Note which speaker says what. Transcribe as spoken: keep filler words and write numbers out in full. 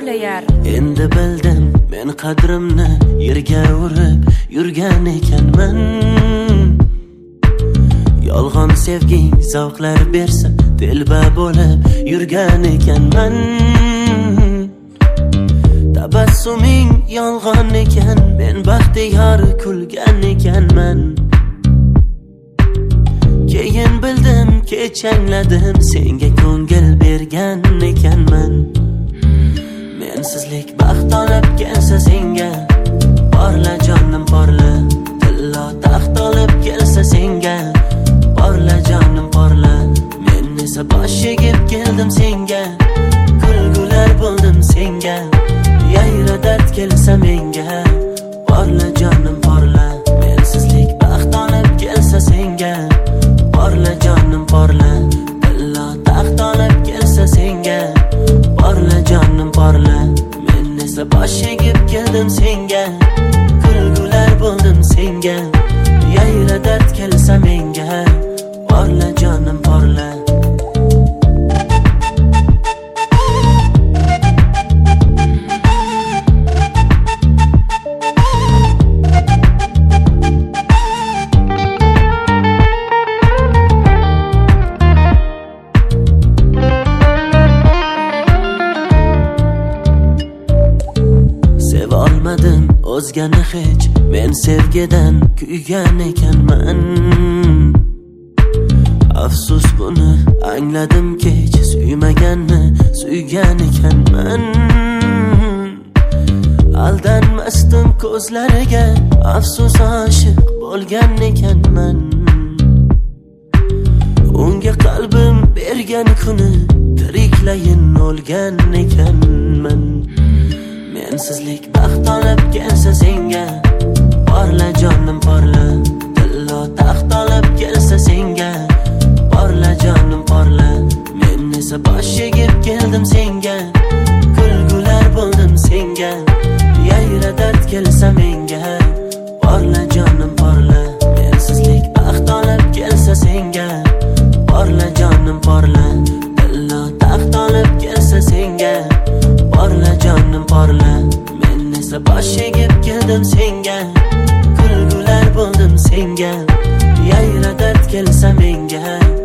Speaker 1: porlayar.
Speaker 2: Endi bildim men qadrimni yerga urib yurgan ekanman. Yolg'on sevging zavqlar bersa telba bo'lib yurgan ekanman. Tabassuming yolg'on ekan, men baxtiyor kulgan ekanman. Keyin bildim, kech angladim, senga ko'ngil bergan ekanman. Mensizlik baxt olib kelsa senga, porla jonim porla. Tillo taxt olib kelsa senga, porla jonim porla. Men esa bosh egib keldim senga, kulgular bo'ldim senga. Yayra dard kelsa menga, porla jonim porla. Mensizlik baxt olib kelsa senga, porla jonim porla. Tillo taxt olib kelsa senga, porla jonim porla. Men esa bosh egib keldim senga, kulgular bo'ldim senga. Yayra dard kelsa menga, porla jonim porla. Olmadim o'zgani hech, men sevgidan kuygan ekanman. Afsus buni angladim kech, suymaganni suygan ekanman. Aldanmasdim ko'zlariga, afsus oshiq bo'lgan ekanman. Unga qalbim bergan kuni tiriklayin o'lgan ekanman. Mensizlik baxt olib kelsa senga, porla jonim porla. Tillo taxt olib kelsa senga, porla jonim porla. Men esa bosh egib keldim senga, kulgular bo'ldim senga. Yayra dard kelsa menga, porla jonim porla. Mensizlik baxt olib kelsa senga, porla jonim porla. Tillo taxt olib kelsa senga, porla jonim porla. Men esa bosh egib keldim senga, kulgular bo'ldim senga. Yayra dard kelsa menga,